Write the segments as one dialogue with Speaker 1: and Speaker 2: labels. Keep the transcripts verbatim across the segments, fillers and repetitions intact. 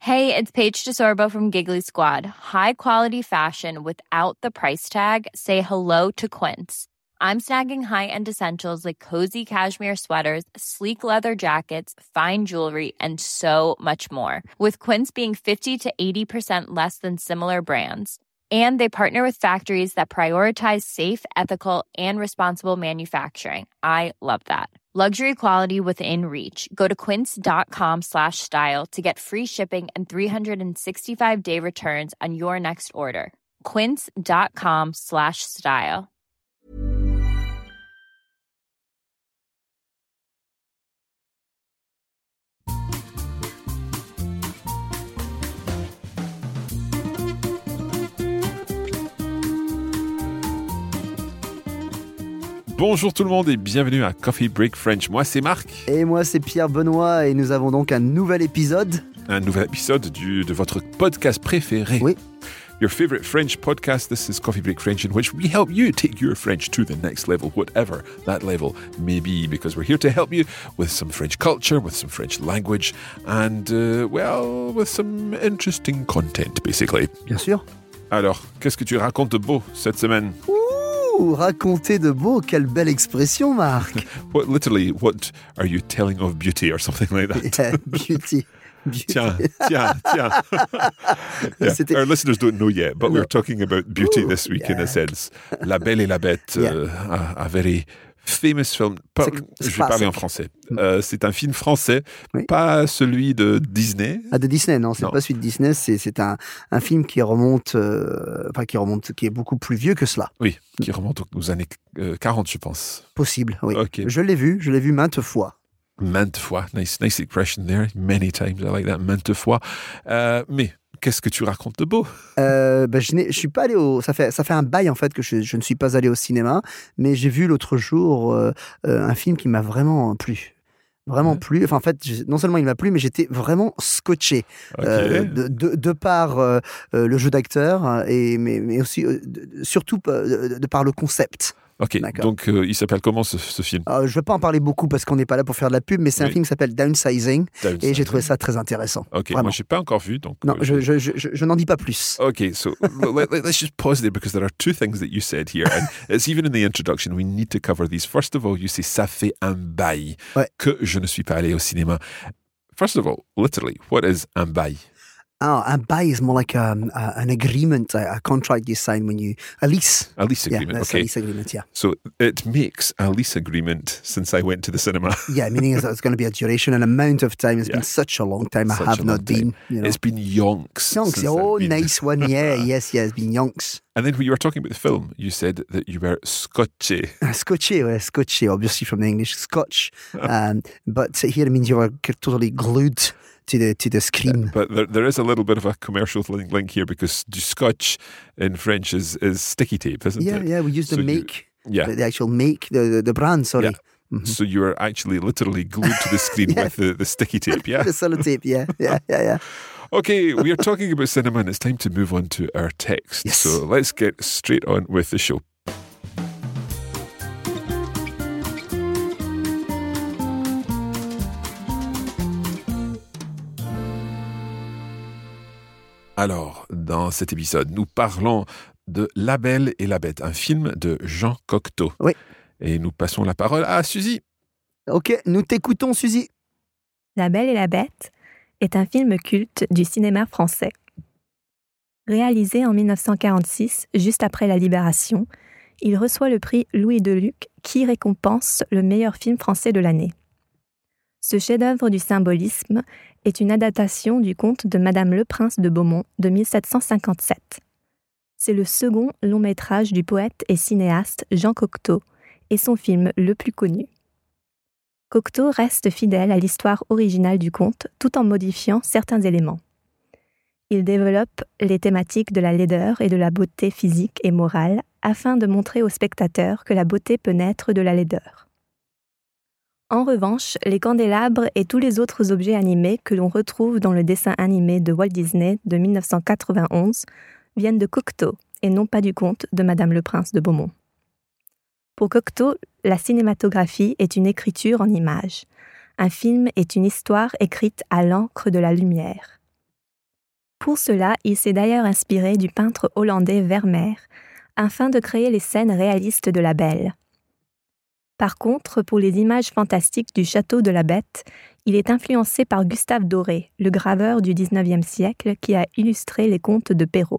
Speaker 1: Hey, it's Paige DeSorbo from Giggly Squad. High quality fashion without the price tag. Say hello to Quince. I'm snagging high-end essentials like cozy cashmere sweaters, sleek leather jackets, fine jewelry, and so much more. With Quince being fifty to eighty percent less than similar brands. And they partner with factories that prioritize safe, ethical, and responsible manufacturing. I love that. Luxury quality within reach. Go to quince.com slash style to get free shipping and three sixty-five day returns on your next order. Quince.com slash style.
Speaker 2: Bonjour tout le monde et bienvenue à Coffee Break French. Moi c'est Marc.
Speaker 3: Et moi c'est Pierre Benoît et nous avons donc un nouvel épisode.
Speaker 2: Un nouvel épisode du, de votre podcast préféré.
Speaker 3: Oui.
Speaker 2: Your favorite French podcast. This is Coffee Break French, in which we help you take your French to the next level, whatever that level may be, because we're here to help you with some French culture, with some French language, and, uh, well, with some interesting content, basically.
Speaker 3: Bien sûr.
Speaker 2: Alors, qu'est-ce que tu racontes de beau cette semaine?
Speaker 3: Ouh, raconter de beau, quelle belle expression, Marc.
Speaker 2: What, literally, what are you telling of beauty or something like that?
Speaker 3: Yeah, beauty. Beauty.
Speaker 2: Tiens, tiens, tiens. Yeah.
Speaker 3: C'était...
Speaker 2: Our listeners don't know yet, but
Speaker 3: No.
Speaker 2: we're talking about beauty
Speaker 3: Ooh,
Speaker 2: this week
Speaker 3: yeah.
Speaker 2: in a sense. La Belle et la Bête,
Speaker 3: Yeah.
Speaker 2: uh, a, a very famous film. Pas,
Speaker 3: C'est-
Speaker 2: je
Speaker 3: c'est
Speaker 2: vais parler
Speaker 3: classique.
Speaker 2: en français. Euh, c'est un film français,
Speaker 3: Oui.
Speaker 2: pas celui de Disney.
Speaker 3: Ah, de Disney, non, c'est
Speaker 2: Non.
Speaker 3: pas celui de Disney, c'est, c'est un, un film qui remonte, euh, enfin qui remonte, qui est beaucoup plus vieux que cela.
Speaker 2: Oui, qui remonte aux, aux années euh, quarante, je pense.
Speaker 3: Possible, oui.
Speaker 2: Ok.
Speaker 3: Je l'ai vu, je l'ai vu maintes fois.
Speaker 2: Maintes fois. Nice, nice expression there. Many times. I like that. Maintes fois. Euh, mais qu'est-ce que tu racontes de beau?
Speaker 3: Euh, ben, je, n'ai, je suis pas allé au. Ça fait, ça fait un bail en fait que je, je ne suis pas allé au cinéma, mais j'ai vu l'autre jour euh, euh, un film qui m'a vraiment plu. Vraiment
Speaker 2: Ouais.
Speaker 3: plu. Enfin, en fait, j'ai- non seulement il m'a plu, mais j'étais vraiment scotché
Speaker 2: Ok.
Speaker 3: euh, de, de, de par euh, euh, le jeu d'acteur, euh, et, mais, mais aussi, euh, de- surtout euh, de, de par le concept.
Speaker 2: Ok,
Speaker 3: D'accord.
Speaker 2: donc euh, il s'appelle comment ce, ce film?
Speaker 3: Euh, je ne vais pas en parler beaucoup parce qu'on n'est pas là pour faire de la pub, mais c'est un
Speaker 2: Oui.
Speaker 3: film qui s'appelle Downsizing, et
Speaker 2: Downsizing.
Speaker 3: j'ai trouvé ça très intéressant.
Speaker 2: Ok,
Speaker 3: Vraiment.
Speaker 2: moi je n'ai pas encore vu, donc...
Speaker 3: Non,
Speaker 2: euh,
Speaker 3: je, je, je, je, je n'en dis pas plus.
Speaker 2: Okay, so let, let- let's just pause there because there are two things that you said here. And it's even in the introduction, we need to cover these. First of all, you say ça fait un bail
Speaker 3: Ouais.
Speaker 2: que je ne suis pas allé au cinéma. First of all, literally, what is un bail?
Speaker 3: Ah, un bail is more like um, uh, an agreement, a, a contract you sign when you a lease.
Speaker 2: A lease
Speaker 3: Yeah,
Speaker 2: agreement.
Speaker 3: that's a
Speaker 2: Okay,
Speaker 3: lease agreement. Yeah,
Speaker 2: so it makes a lease agreement since I went to the cinema.
Speaker 3: yeah. Meaning is that it's going to be a duration and amount of time. It's
Speaker 2: Yeah.
Speaker 3: been such a long time. I
Speaker 2: Such
Speaker 3: have
Speaker 2: a
Speaker 3: not
Speaker 2: long time.
Speaker 3: been. You know.
Speaker 2: It's been yonks.
Speaker 3: Yonks.
Speaker 2: since
Speaker 3: Oh,
Speaker 2: I've been.
Speaker 3: nice one. Yeah, yes, yeah. It's been yonks.
Speaker 2: And then when you were talking about the film, you said that you were scotché.
Speaker 3: Scotché, ouais, scotché. Obviously from the English, Scotch. um, but here it means you are totally glued to the to the screen.
Speaker 2: But there, there is a little bit of a commercial link, link here because du scotch in French is, is sticky tape, isn't
Speaker 3: Yeah,
Speaker 2: it?
Speaker 3: yeah. We use the
Speaker 2: So you-
Speaker 3: make,
Speaker 2: Yeah.
Speaker 3: the, the actual make, the the, the brand. Sorry.
Speaker 2: Yeah. So you are actually literally glued to the screen
Speaker 3: Yeah.
Speaker 2: with the, the sticky tape, yeah?
Speaker 3: The sellotape. Yeah, yeah, yeah, yeah.
Speaker 2: Okay, we are talking about cinema and it's time to move on to our text.
Speaker 3: Yes.
Speaker 2: So let's get straight on with the show. Alors, dans cet épisode, nous parlons de La Belle et la Bête, un film de Jean Cocteau.
Speaker 3: Oui.
Speaker 2: Et nous passons la parole à Suzy.
Speaker 3: Ok, nous t'écoutons, Suzy.
Speaker 4: La Belle et la Bête est un film culte du cinéma français. Réalisé en dix-neuf cent quarante-six, juste après la Libération, il reçoit le prix Louis Deluc qui récompense le meilleur film français de l'année. Ce chef-d'œuvre du symbolisme est une adaptation du conte de Madame Le Prince de Beaumont de mille sept cent cinquante-sept. C'est le second long métrage du poète et cinéaste Jean Cocteau et son film le plus connu. Cocteau reste fidèle à l'histoire originale du conte tout en modifiant certains éléments. Il développe les thématiques de la laideur et de la beauté physique et morale afin de montrer au spectateur que la beauté peut naître de la laideur. En revanche, les candélabres et tous les autres objets animés que l'on retrouve dans le dessin animé de Walt Disney de dix-neuf cent quatre-vingt-onze viennent de Cocteau et non pas du conte de Madame le Prince de Beaumont. Pour Cocteau, la cinématographie est une écriture en images. Un film est une histoire écrite à l'encre de la lumière. Pour cela, il s'est d'ailleurs inspiré du peintre hollandais Vermeer, afin de créer les scènes réalistes de La Belle. Par contre, pour les images fantastiques du château de la Bête, il est influencé par Gustave Doré, le graveur du dix-neuvième siècle qui a illustré les contes de Perrault.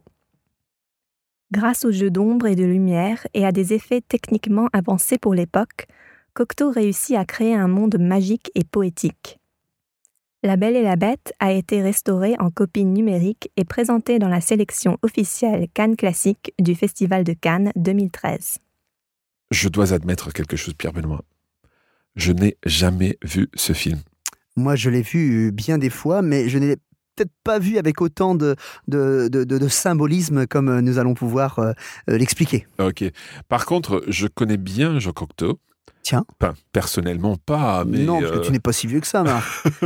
Speaker 4: Grâce au jeu d'ombre et de lumière et à des effets techniquement avancés pour l'époque, Cocteau réussit à créer un monde magique et poétique. La Belle et la Bête a été restaurée en copie numérique et présentée dans la sélection officielle Cannes Classique du Festival de Cannes deux mille treize.
Speaker 2: Je dois admettre quelque chose, Pierre-Benoît. Je n'ai jamais vu ce film.
Speaker 3: Moi, je l'ai vu bien des fois, mais je n'ai peut-être pas vu avec autant de, de, de, de, de symbolisme comme nous allons pouvoir euh, l'expliquer.
Speaker 2: Ok. Par contre, je connais bien Jean Cocteau.
Speaker 3: Tiens.
Speaker 2: Enfin, personnellement pas, mais...
Speaker 3: Non, parce
Speaker 2: euh...
Speaker 3: que tu n'es pas si vieux que ça, Marc.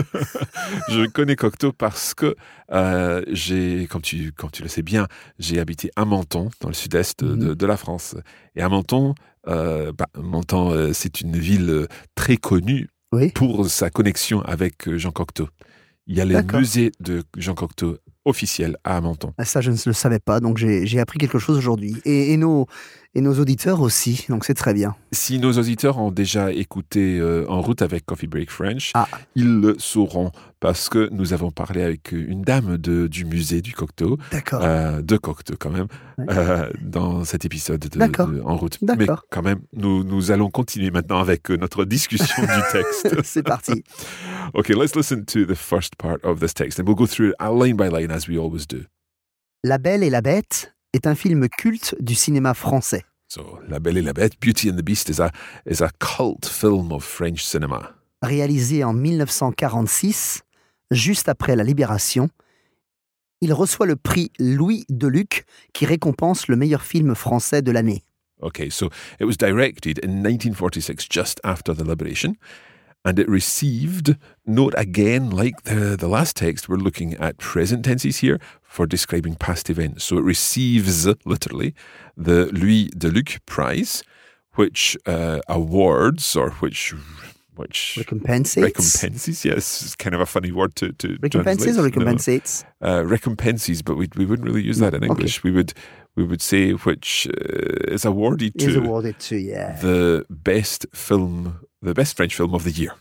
Speaker 2: Je connais Cocteau parce que, euh, j'ai, comme tu, comme tu le sais bien, j'ai habité à Menton, dans le sud-est mmh. de, de la France. Et à Menton, euh, bah, Menton, euh, c'est une ville très connue oui. pour sa connexion avec Jean Cocteau. Il y a le D'accord. musée de Jean Cocteau officiel à Menton.
Speaker 3: Ça, je ne le savais pas, donc j'ai, j'ai appris quelque chose aujourd'hui. Et, et, nos, et nos auditeurs aussi, donc c'est très bien.
Speaker 2: Si nos auditeurs ont déjà écouté euh, En route avec Coffee Break French,
Speaker 3: ah.
Speaker 2: ils le sauront parce que nous avons parlé avec une dame de, du musée du Cocteau,
Speaker 3: D'accord.
Speaker 2: Euh, de Cocteau quand même, ouais. euh, dans cet épisode de, de En route.
Speaker 3: D'accord.
Speaker 2: Mais quand même, nous, nous allons continuer maintenant avec notre discussion du texte.
Speaker 3: C'est parti.
Speaker 2: Okay, let's listen to the first part of this text and we'll go through it line by line as we always do.
Speaker 3: La Belle et la Bête est un film culte du cinéma français.
Speaker 2: So, La Belle et la Bête, Beauty and the Beast is a, is a cult film of French cinema.
Speaker 3: Réalisé en dix-neuf cent quarante-six, juste après la Libération, il reçoit le prix Louis Deluc qui récompense le meilleur film français de l'année.
Speaker 2: Okay, so it was directed in nineteen forty-six, just after the Liberation. And it received, note again, like the, the last text, we're looking at present tenses here for describing past events. So it receives, literally, the Louis Deluc Prize, which uh, awards, or which... which
Speaker 3: recompenses?
Speaker 2: Recompenses, yes. It's kind of a funny word to, to
Speaker 3: recompenses
Speaker 2: translate.
Speaker 3: or recompensates?
Speaker 2: No. Uh, recompenses, but we we wouldn't really use that in English. Okay. We would we would say which uh, is awarded to...
Speaker 3: Is awarded to, yeah.
Speaker 2: The best film... The best French film of the year.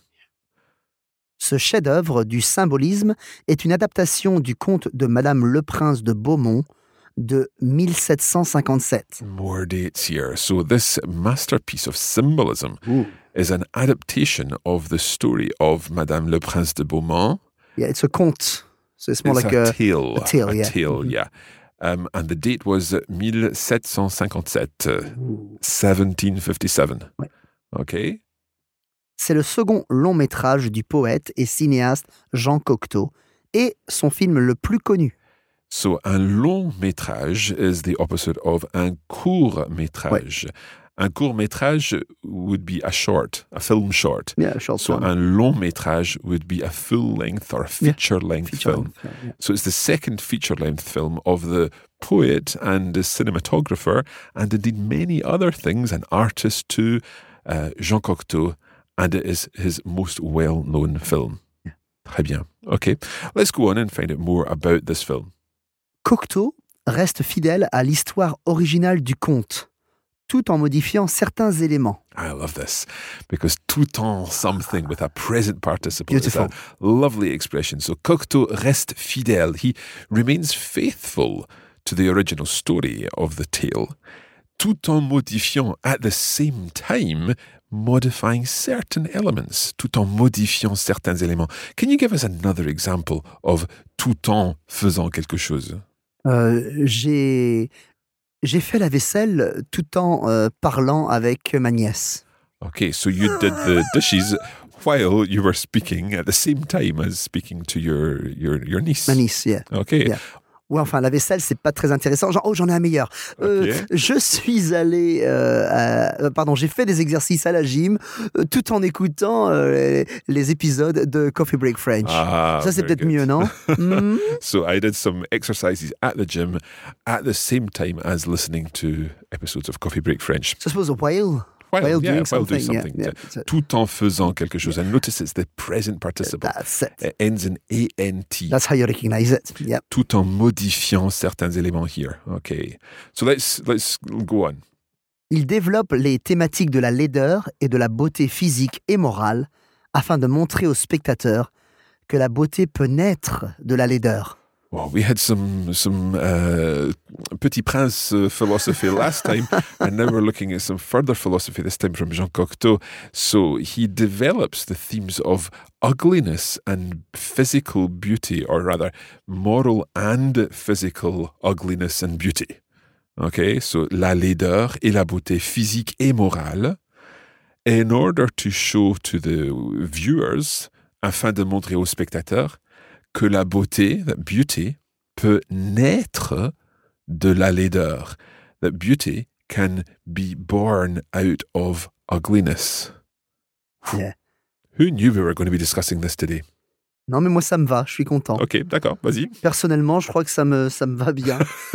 Speaker 3: Ce chef-d'œuvre du symbolisme est une adaptation du conte de Madame Le Prince de Beaumont de dix-sept cent cinquante-sept.
Speaker 2: More dates here. So this masterpiece of symbolism
Speaker 3: Ooh.
Speaker 2: is an adaptation of the story of Madame Le Prince de Beaumont.
Speaker 3: Yeah, it's a conte. So it's more
Speaker 2: it's
Speaker 3: like
Speaker 2: a,
Speaker 3: a
Speaker 2: tale.
Speaker 3: A tale,
Speaker 2: a
Speaker 3: yeah.
Speaker 2: tale,
Speaker 3: mm-hmm.
Speaker 2: yeah. Um, and the date was dix-sept cent cinquante-sept,
Speaker 3: Ooh.
Speaker 2: seventeen fifty-seven.
Speaker 3: Ouais.
Speaker 2: Okay.
Speaker 3: C'est le second long métrage du poète et cinéaste Jean Cocteau et son film le plus connu.
Speaker 2: So un long métrage is the opposite of un court métrage.
Speaker 3: Ouais.
Speaker 2: Un court métrage would be a short, a film short.
Speaker 3: Yeah, short
Speaker 2: so
Speaker 3: film.
Speaker 2: un long métrage would be a full length or a feature yeah. length
Speaker 3: feature
Speaker 2: film.
Speaker 3: Length, yeah.
Speaker 2: So it's the second feature length film of the poet and the cinematographer and indeed many other things, an artist too, uh, Jean Cocteau. And it is his most well-known film.
Speaker 3: Yeah.
Speaker 2: Très bien. Okay, let's go on and find out more about this film.
Speaker 3: Cocteau reste fidèle à l'histoire originale du conte, tout en modifiant certains éléments.
Speaker 2: I love this, because tout en something with a present participle
Speaker 3: Beautiful.
Speaker 2: is a lovely expression. So Cocteau reste fidèle. He remains faithful to the original story of the tale, tout en modifiant at the same time modifying certain elements, tout en modifiant certains éléments. Can you give us another example of tout en faisant quelque chose?
Speaker 3: Euh, j'ai, j'ai fait la vaisselle tout en euh, parlant avec ma nièce.
Speaker 2: Okay, so you did the dishes while you were speaking at the same time as speaking to your, your, your niece.
Speaker 3: Ma niece, yeah.
Speaker 2: Okay.
Speaker 3: Yeah. Ouais, enfin, la vaisselle, c'est pas très intéressant. Genre, oh, j'en ai un meilleur. Euh,
Speaker 2: okay.
Speaker 3: Je suis allé... Euh, à, pardon, j'ai fait des exercices à la gym euh, tout en écoutant euh, les, les épisodes de Coffee Break French.
Speaker 2: Ah,
Speaker 3: ça, c'est peut-être
Speaker 2: good.
Speaker 3: mieux, non? mm.
Speaker 2: So I did some exercises at the gym at the same time as listening to episodes of Coffee Break French.
Speaker 3: So I suppose while...
Speaker 2: While,
Speaker 3: while
Speaker 2: yeah,
Speaker 3: doing
Speaker 2: while doing
Speaker 3: something,
Speaker 2: something.
Speaker 3: yeah, yeah. So-
Speaker 2: Tout en faisant quelque chose. And notice it's the present participle.
Speaker 3: That's it.
Speaker 2: It ends in A N T.
Speaker 3: That's how you recognize it. Yeah.
Speaker 2: Tout en modifiant certains éléments here. Okay. So let's let's go on.
Speaker 3: Il développe les thématiques de la laideur et de la beauté physique et morale afin de montrer aux spectateurs que la beauté peut naître de la laideur.
Speaker 2: Well, we had some some uh, Petit Prince uh, philosophy last time, and now we're looking at some further philosophy, this time from Jean Cocteau. So he develops the themes of ugliness and physical beauty, or rather, moral and physical ugliness and beauty. Okay, so la laideur et la beauté physique et morale, in order to show to the viewers, afin de montrer aux spectateurs, que la beauté, that beauty, peut naître de la laideur. That beauty can be born out of ugliness.
Speaker 3: Yeah.
Speaker 2: Who knew we were going to be discussing this today?
Speaker 3: Non, mais moi, ça me va, je suis content.
Speaker 2: Ok, d'accord, vas-y.
Speaker 3: Personnellement, je crois que ça me, ça me va bien.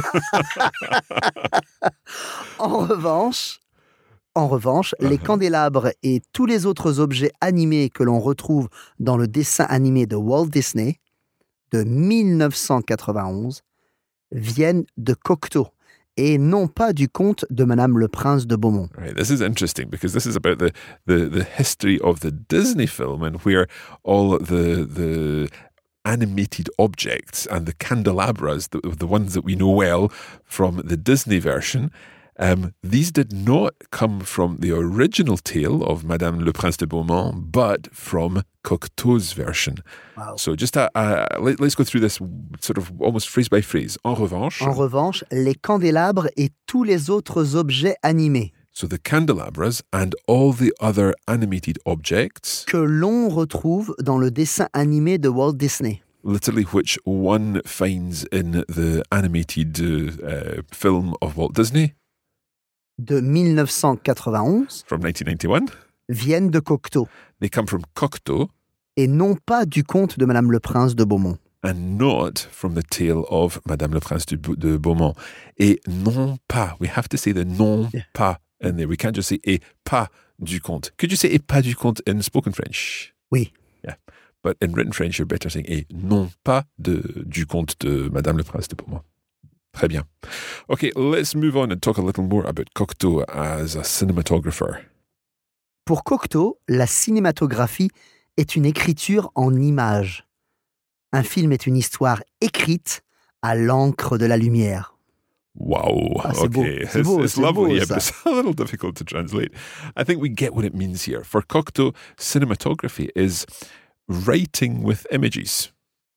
Speaker 3: En revanche, en revanche,
Speaker 2: Uh-huh.
Speaker 3: les candélabres et tous les autres objets animés que l'on retrouve dans le dessin animé de Walt Disney de dix-neuf cent quatre-vingt-onze viennent de Cocteau et non pas du conte de Madame le Prince de Beaumont.
Speaker 2: Right, this is interesting because this is about the, the, the history of the Disney film and where all the the animated objects and the candelabras, the, the ones that we know well from the Disney version, um, these did not come from the original tale of Madame le Prince de Beaumont, but from Cocteau's version.
Speaker 3: Wow.
Speaker 2: So just uh, uh, let, let's go through this sort of almost phrase by phrase. En revanche,
Speaker 3: En revanche, les candélabres et tous les autres objets animés
Speaker 2: so the candelabras and all the other animated objects,
Speaker 3: que l'on retrouve dans le dessin animé de Walt Disney
Speaker 2: literally which one finds in the animated uh, uh, film of Walt Disney
Speaker 3: de dix-neuf cent quatre-vingt-onze
Speaker 2: from nineteen ninety-one,
Speaker 3: viennent de Cocteau
Speaker 2: they come from Cocteau
Speaker 3: et non pas du conte de Madame le Prince de Beaumont.
Speaker 2: and not from the tale of Madame le Prince de, de Beaumont. Et non pas, we have to say the non
Speaker 3: Yeah.
Speaker 2: pas in there. We can't just say et pas du conte. Could you say et pas du conte in spoken French?
Speaker 3: Oui.
Speaker 2: Yeah. But in written French, you're better saying et non pas de, du conte de Madame le Prince de Beaumont. Très bien. Okay, let's move on and talk a little more about Cocteau as a cinematographer.
Speaker 3: Pour Cocteau, la cinématographie est une écriture en images. Un film est une histoire écrite à l'encre de la lumière.
Speaker 2: Wow.
Speaker 3: Ah, c'est beau,
Speaker 2: Okay.
Speaker 3: c'est
Speaker 2: It's,
Speaker 3: beau,
Speaker 2: it's
Speaker 3: c'est
Speaker 2: lovely,
Speaker 3: beau,
Speaker 2: yeah,
Speaker 3: ça.
Speaker 2: but it's a little difficult to translate. I think we get what it means here. For Cocteau, cinematography is writing with images.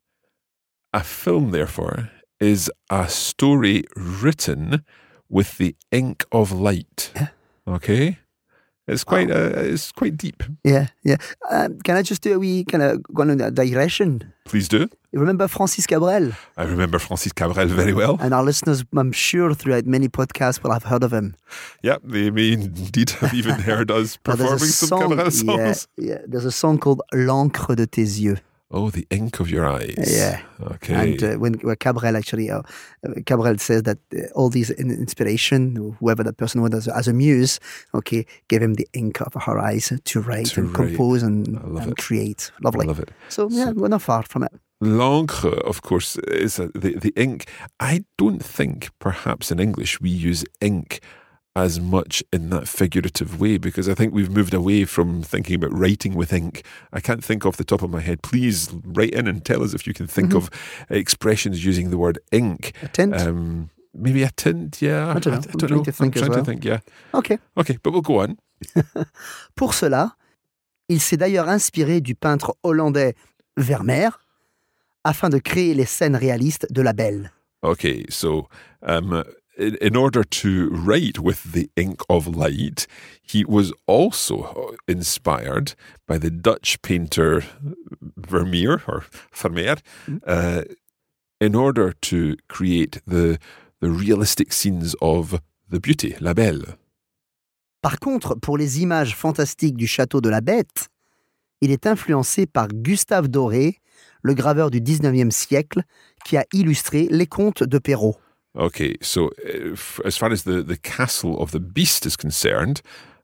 Speaker 2: A film, therefore, is a story written with the ink of light. Okay? It's quite uh, it's quite deep.
Speaker 3: Yeah, yeah. Um, can I just do a wee kind of go on a digression?
Speaker 2: Please do.
Speaker 3: You remember Francis Cabrel?
Speaker 2: I remember Francis Cabrel very well.
Speaker 3: And our listeners, I'm sure, throughout many podcasts will have heard of him.
Speaker 2: Yeah, they may indeed have even heard us
Speaker 3: Now, there's a
Speaker 2: performing some
Speaker 3: song-
Speaker 2: Cabrel
Speaker 3: yeah,
Speaker 2: songs.
Speaker 3: yeah. There's a song called L'encre de tes yeux.
Speaker 2: Oh, the ink of your eyes.
Speaker 3: Yeah.
Speaker 2: Okay.
Speaker 3: And uh, when where Cabrel actually, uh, uh, Cabrel says that uh, all these in- inspiration, whoever that person was as, as a muse, okay, gave him the ink of her eyes to write
Speaker 2: To
Speaker 3: and
Speaker 2: write.
Speaker 3: compose and,
Speaker 2: I love
Speaker 3: and
Speaker 2: it.
Speaker 3: create.
Speaker 2: I
Speaker 3: Lovely.
Speaker 2: love it.
Speaker 3: So, yeah, we're not far from it.
Speaker 2: L'encre, of course, is a, the, the ink. I don't think perhaps in English we use ink as much in that figurative way because I think we've moved away from thinking about writing with ink. I can't think off the top of my head. Please write in and tell us if you can think
Speaker 3: Mhm.
Speaker 2: of expressions using the word ink.
Speaker 3: A tint.
Speaker 2: Um, maybe a tint, yeah.
Speaker 3: I don't know.
Speaker 2: I,
Speaker 3: I'm
Speaker 2: don't
Speaker 3: trying
Speaker 2: know.
Speaker 3: to think
Speaker 2: I'm
Speaker 3: as
Speaker 2: trying
Speaker 3: well.
Speaker 2: to think, yeah.
Speaker 3: Okay.
Speaker 2: Okay, but we'll go on.
Speaker 3: Pour cela, il s'est d'ailleurs inspiré du peintre hollandais Vermeer afin de créer les scènes réalistes de La Belle.
Speaker 2: Okay, so um, in, in order to write with the ink of light, he was also inspired by the Dutch painter Vermeer or Vermeer uh, in order to create the the realistic scenes of the beauty, La Belle.
Speaker 3: Par contre, pour les images fantastiques du château de la Bête, il est influencé par Gustave Doré, le graveur du dix-neuvième siècle, qui a illustré les contes de Perrault.
Speaker 2: Okay, so uh, f- as far as the, the castle of the beast is concerned,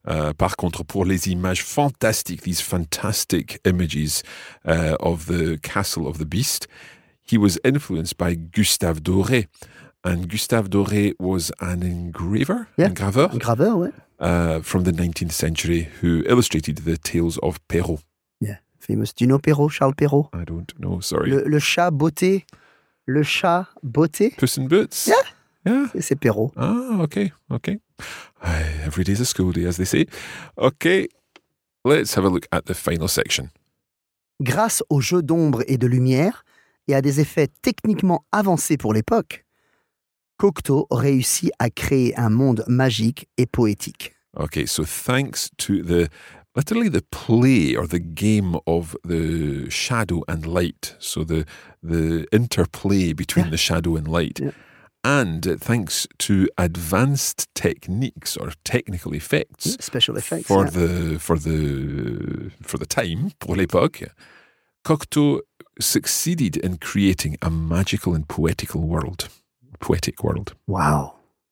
Speaker 2: Uh, par contre, pour les images fantastiques, these fantastic images uh, of the castle of the beast, he was influenced by Gustave Doré. And Gustave Doré was an engraver,
Speaker 3: yeah.
Speaker 2: engraveur,
Speaker 3: engraveur ouais.
Speaker 2: uh, from the nineteenth century who illustrated the tales of Perrault.
Speaker 3: Yeah, famous. Do you know Perrault, Charles Perrault?
Speaker 2: I don't know, sorry.
Speaker 3: Le, le chat beauté. Le chat beauté.
Speaker 2: Puss in Boots?
Speaker 3: Yeah.
Speaker 2: Yeah.
Speaker 3: C'est Perrault.
Speaker 2: Ah, okay, okay. Every day's a school day, as they say. Okay, let's have a look at the final section.
Speaker 3: Grâce aux jeux d'ombre et de lumière et à des effets techniquement avancés pour l'époque, Cocteau réussit à créer un monde magique et poétique.
Speaker 2: Okay, so thanks to the, literally the play or the game of the shadow and light, so the the interplay between
Speaker 3: yeah.
Speaker 2: the shadow and light,
Speaker 3: yeah.
Speaker 2: and thanks to advanced techniques or technical effects,
Speaker 3: special effects
Speaker 2: for
Speaker 3: yeah.
Speaker 2: the for the for the time pour l'époque, Cocteau succeeded in creating a magical and poetical world. Poetic world.
Speaker 3: Wow.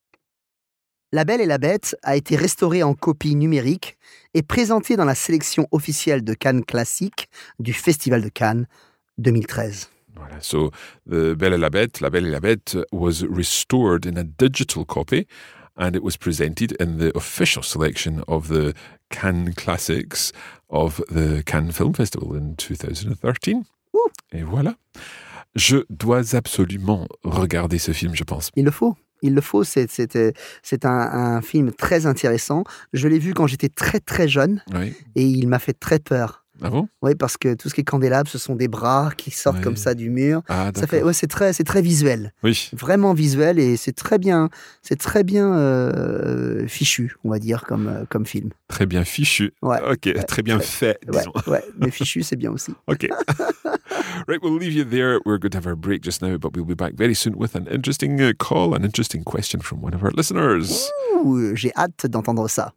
Speaker 3: La Belle et la Bête a été restaurée en copie numérique et présentée dans la sélection officielle de Cannes classique du Festival de Cannes deux mille treize.
Speaker 2: Voilà. So, the Belle et la Bête, La Belle et la Bête was restored in a digital copy and it was presented in the official selection of the Cannes Classics of the Cannes Film Festival in two thousand thirteen.
Speaker 3: Ouh.
Speaker 2: Et voilà. Je dois absolument regarder ce film, je pense.
Speaker 3: Il le faut. Il le faut. C'est, c'est, c'est un, un film très intéressant. Je l'ai vu quand j'étais très, très jeune.
Speaker 2: Oui.
Speaker 3: Et il m'a fait très peur.
Speaker 2: Ah bon?
Speaker 3: Oui, parce que tout ce qui est candélabre, ce sont des bras qui sortent
Speaker 2: oui.
Speaker 3: comme ça du mur.
Speaker 2: Ah,
Speaker 3: ça fait, ouais, c'est très, c'est très visuel.
Speaker 2: Oui.
Speaker 3: Vraiment visuel et c'est très bien, c'est très bien euh, fichu, on va dire, comme, euh, comme film.
Speaker 2: Très bien fichu.
Speaker 3: Ouais.
Speaker 2: Ok,
Speaker 3: ouais,
Speaker 2: très bien
Speaker 3: ouais,
Speaker 2: fait, disons.
Speaker 3: Ouais, ouais, mais fichu, c'est bien aussi.
Speaker 2: Ok. Right, we'll leave you there. We're going to have our break just now, but we'll be back very soon with an interesting uh, call, an interesting question from one of our listeners.
Speaker 3: Ouh, j'ai hâte d'entendre ça.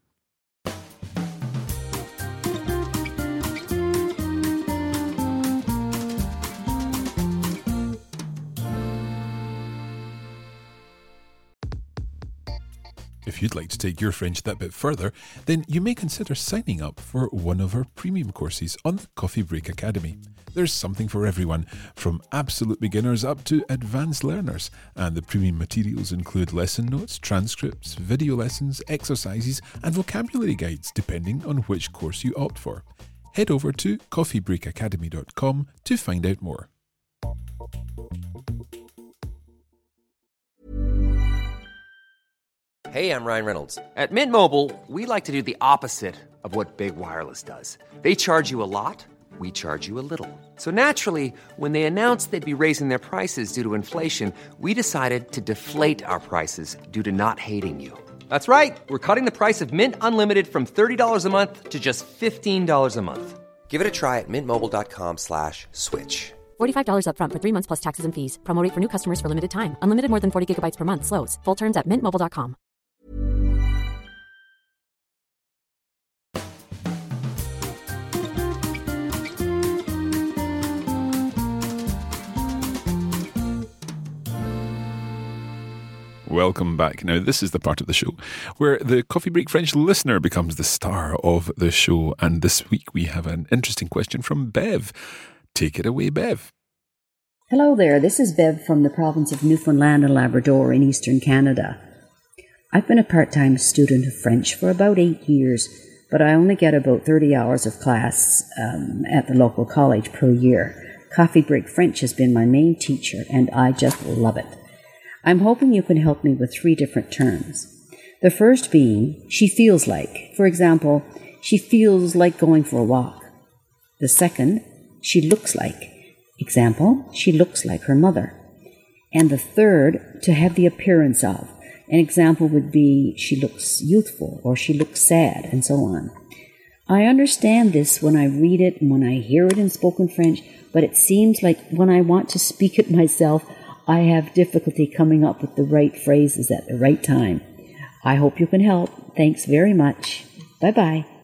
Speaker 2: If you'd like to take your French that bit further, then you may consider signing up for one of our premium courses on the Coffee Break Academy. There's something for everyone, from absolute beginners up to advanced learners, and the premium materials include lesson notes, transcripts, video lessons, exercises, and vocabulary guides depending on which course you opt for. Head over to coffee break academy dot com to find out more.
Speaker 5: Hey, I'm Ryan Reynolds. At Mint Mobile, we like to do the opposite of what Big Wireless does. They charge you a lot, we charge you a little. So naturally, when they announced they'd be raising their prices due to inflation, we decided to deflate our prices due to not hating you. That's right. We're cutting the price of Mint Unlimited from thirty dollars a month to just fifteen dollars a month. Give it a try at mintmobile.com slash switch.
Speaker 6: forty-five dollars up front for three months plus taxes and fees. Promo rate for new customers for limited time. Unlimited more than forty gigabytes per month. Slows full terms at mint mobile dot com.
Speaker 2: Welcome back. Now, this is the part of the show where the Coffee Break French listener becomes the star of the show. And this week we have an interesting question from Bev. Take it away, Bev.
Speaker 7: Hello there. This is Bev from the province of Newfoundland and Labrador in eastern Canada. I've been a part-time student of French for about eight years, but I only get about thirty hours of class um, at the local college per year. Coffee Break French has been my main teacher, and I just love it. I'm hoping you can help me with three different terms. The first being, she feels like. For example, she feels like going for a walk. The second, she looks like. Example, she looks like her mother. And the third, to have the appearance of. An example would be, she looks youthful, or she looks sad, and so on. I understand this when I read it and when I hear it in spoken French, but it seems like when I want to speak it myself, I have difficulty coming up with the right phrases at the right time. I hope you can help. Thanks very much. Bye-bye.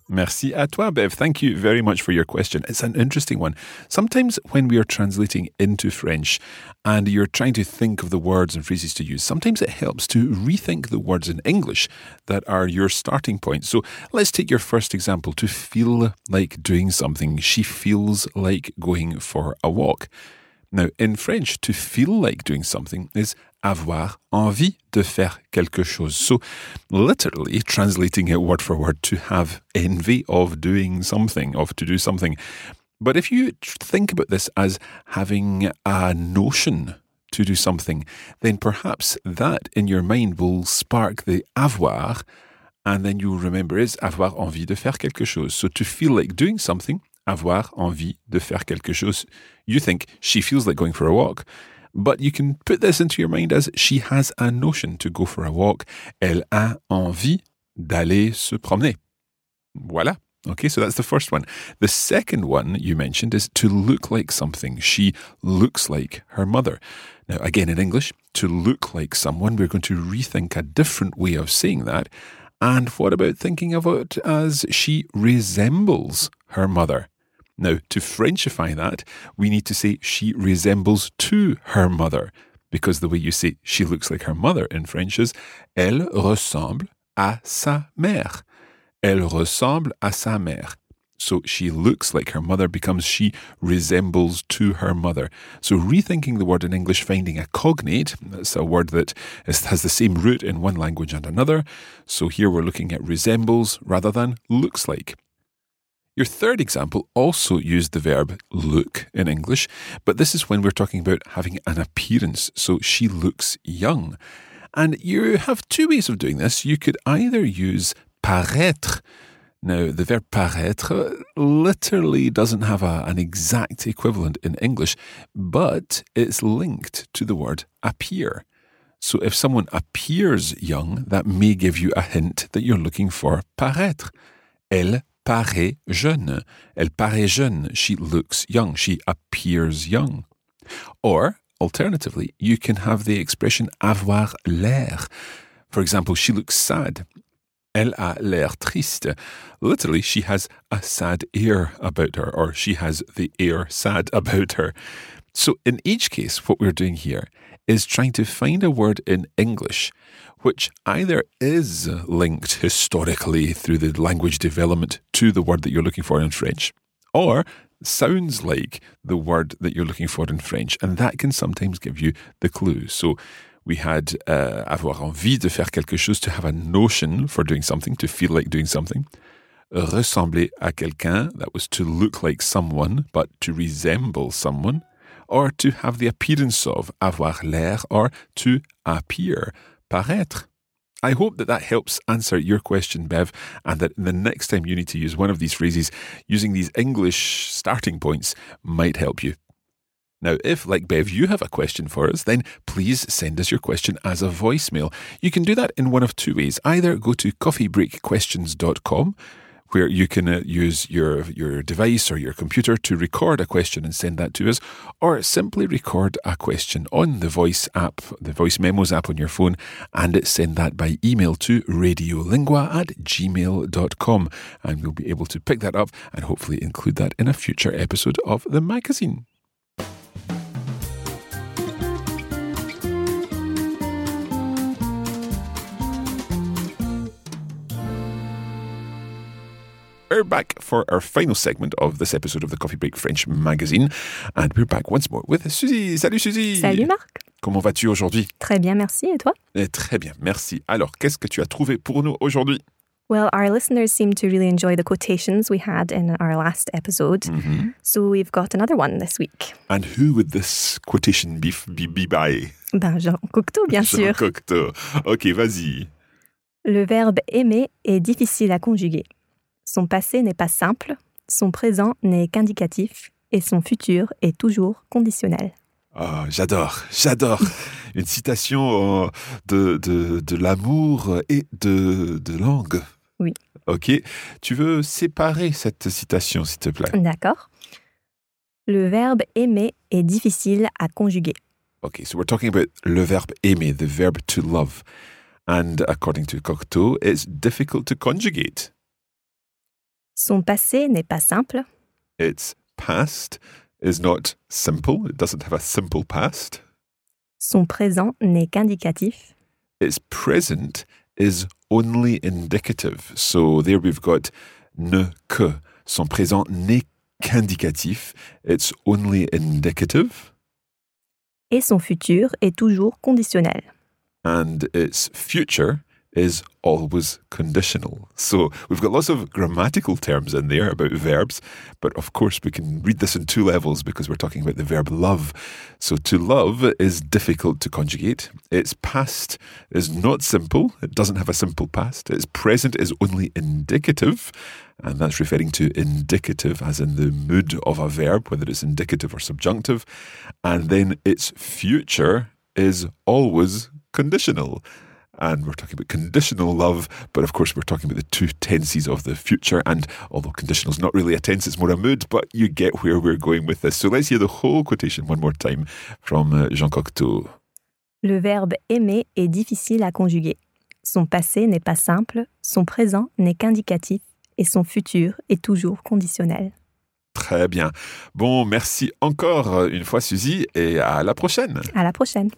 Speaker 2: Merci à toi, Bev. Thank you very much for your question. It's an interesting one. Sometimes when we are translating into French and you're trying to think of the words and phrases to use, sometimes it helps to rethink the words in English that are your starting point. So let's take your first example, to feel like doing something. She feels like going for a walk. Now, in French, to feel like doing something is avoir envie de faire quelque chose. So, literally translating it word for word, to have envy of doing something, of to do something. But if you think about this as having a notion to do something, then perhaps that in your mind will spark the avoir, and then you'll remember is avoir envie de faire quelque chose. So, to feel like doing something, avoir envie de faire quelque chose. You think she feels like going for a walk, but you can put this into your mind as she has a notion to go for a walk. Elle a envie d'aller se promener. Voilà. Okay, so that's the first one. The second one you mentioned is to look like something. She looks like her mother. Now, again, in English, to look like someone, we're going to rethink a different way of saying that. And what about thinking of it as she resembles her mother? Now, to Frenchify that, we need to say she resembles to her mother, because the way you say she looks like her mother in French is elle ressemble à sa mère. Elle ressemble à sa mère. So she looks like her mother becomes she resembles to her mother. So rethinking the word in English, finding a cognate, that's a word that is, has the same root in one language and another. So here we're looking at resembles rather than looks like. Your third example also used the verb look in English, but this is when we're talking about having an appearance. So she looks young. And you have two ways of doing this. You could either use paraître. Now, the verb paraître literally doesn't have a, an exact equivalent in English, but it's linked to the word appear. So if someone appears young, that may give you a hint that you're looking for paraître. Elle paraît jeune. Elle paraît jeune. She looks young. She appears young. Or, alternatively, you can have the expression avoir l'air. For example, she looks sad. Elle a l'air triste. Literally, she has a sad air about her, or she has the air sad about her. So in each case, what we're doing here is trying to find a word in English which either is linked historically through the language development to the word that you're looking for in French, or sounds like the word that you're looking for in French, and that can sometimes give you the clue. So we had uh, avoir envie de faire quelque chose, to have a notion for doing something, to feel like doing something. Ressembler à quelqu'un, that was to look like someone, but to resemble someone. Or to have the appearance of, avoir l'air, or to appear, paraître. I hope that that helps answer your question, Bev, and that the next time you need to use one of these phrases, using these English starting points might help you. Now, if, like Bev, you have a question for us, then please send us your question as a voicemail. You can do that in one of two ways. Either go to coffee break questions dot com, where you can uh, use your, your device or your computer to record a question and send that to us, or simply record a question on the voice app, the voice memos app on your phone, and send that by email to radiolingua at gmail dot com. And we'll be able to pick that up and hopefully include that in a future episode of the magazine. We're back for our final segment of this episode of the Coffee Break French magazine. And we're back once more with Suzy. Salut Suzy.
Speaker 4: Salut Marc.
Speaker 2: Comment vas-tu aujourd'hui?
Speaker 4: Très bien, merci. Et toi?
Speaker 2: Eh, très bien, merci. Alors, qu'est-ce que tu as trouvé pour nous aujourd'hui?
Speaker 4: Well, our listeners seem to really enjoy the quotations we had in our last episode. Mm-hmm. So we've got another one this week.
Speaker 2: And who would this quotation be, be, be by?
Speaker 4: Ben, Jean Cocteau, bien sûr.
Speaker 2: Jean Cocteau. Ok, vas-y.
Speaker 4: Le verbe aimer est difficile à conjuguer. Son passé n'est pas simple, son présent n'est qu'indicatif et son futur est toujours conditionnel.
Speaker 2: Oh, j'adore, j'adore. Une citation de, de, de l'amour et de, de langue.
Speaker 4: Oui.
Speaker 2: Ok. Tu veux séparer cette citation, s'il te plaît?
Speaker 4: D'accord. Le verbe aimer est difficile à conjuguer.
Speaker 2: Okay, so we're talking about le verbe aimer, the verb to love. And according to Cocteau, it's difficult to conjugate.
Speaker 4: Son passé n'est pas simple.
Speaker 2: Its past is not simple. It doesn't have a simple past.
Speaker 4: Son présent n'est qu'indicatif.
Speaker 2: Its present is only indicative. So there we've got ne que. Son présent n'est qu'indicatif. It's only indicative.
Speaker 4: Et son futur est toujours conditionnel.
Speaker 2: And its future is always conditional. So we've got lots of grammatical terms in there about verbs, but of course we can read this in two levels because we're talking about the verb love. So to love is difficult to conjugate. Its past is not simple. It doesn't have a simple past. Its present is only indicative, and that's referring to indicative as in the mood of a verb, whether it's indicative or subjunctive. And then its future is always conditional. And we're talking about conditional love, but of course we're talking about the two tenses of the future. And although conditional is not really a tense, it's more a mood, but you get where we're going with this. So let's hear the whole quotation one more time from uh, Jean Cocteau.
Speaker 4: Le verbe aimer est difficile à conjuguer. Son passé n'est pas simple, son présent n'est qu'indicatif et son futur est toujours conditionnel.
Speaker 2: Très bien. Bon, merci encore une fois Suzy et à la prochaine.
Speaker 4: À la prochaine.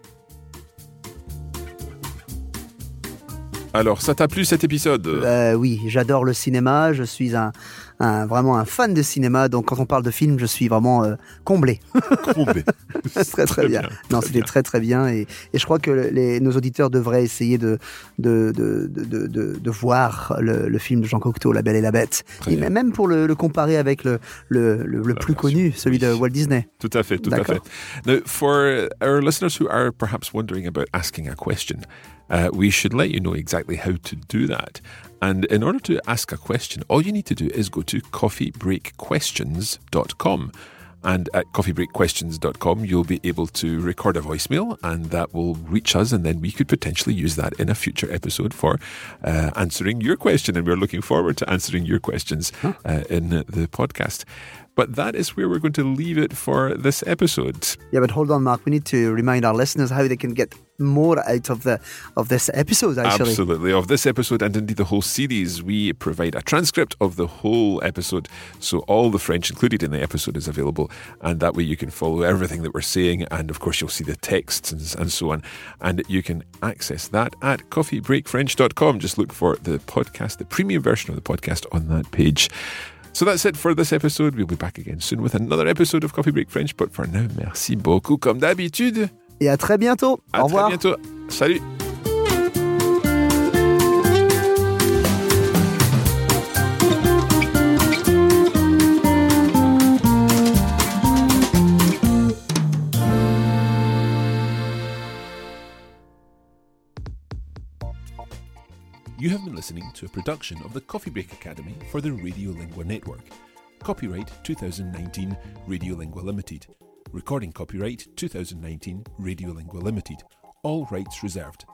Speaker 2: Alors, ça t'a plu cet épisode ?
Speaker 3: Euh, oui, j'adore le cinéma. Je suis un, un, vraiment un fan de cinéma. Donc, quand on parle de film, je suis vraiment euh, comblé.
Speaker 2: Comblé.
Speaker 3: très, très, très bien. bien. Non, très c'était bien. très, très bien. Et, et je crois que les, nos auditeurs devraient essayer de, de, de, de, de, de voir le, le film de Jean Cocteau, La Belle et la Bête. Très et bien. Même pour le, le comparer avec le, le, le, le plus connu, celui oui. de Walt Disney.
Speaker 2: Tout à fait, tout D'accord. à fait. Now, for our listeners who are perhaps wondering about asking a question, Uh, we should let you know exactly how to do that. And in order to ask a question, all you need to do is go to coffee break questions dot com. And at coffee break questions dot com, you'll be able to record a voicemail and that will reach us. And then we could potentially use that in a future episode for uh, answering your question. And we're looking forward to answering your questions huh? uh, in the podcast. But that is where we're going to leave it for this episode.
Speaker 3: Yeah, but hold on, Mark. We need to remind our listeners how they can get more out of the of this episode, actually.
Speaker 2: Absolutely. Of this episode and indeed the whole series, we provide a transcript of the whole episode. So all the French included in the episode is available. And that way you can follow everything that we're saying. And of course, you'll see the texts and, and so on. And you can access that at coffee break french dot com. Just look for the podcast, the premium version of the podcast on that page. So that's it for this episode. We'll be back again soon with another episode of Coffee Break French. But for now, merci beaucoup comme d'habitude.
Speaker 3: Et à très bientôt.
Speaker 2: À
Speaker 3: Au revoir.
Speaker 2: À très bientôt. Salut. You have been listening to a production of the Coffee Break Academy for the Radiolingua Network. Copyright twenty nineteen Radiolingua Limited. Recording copyright twenty nineteen Radiolingua Limited. All rights reserved.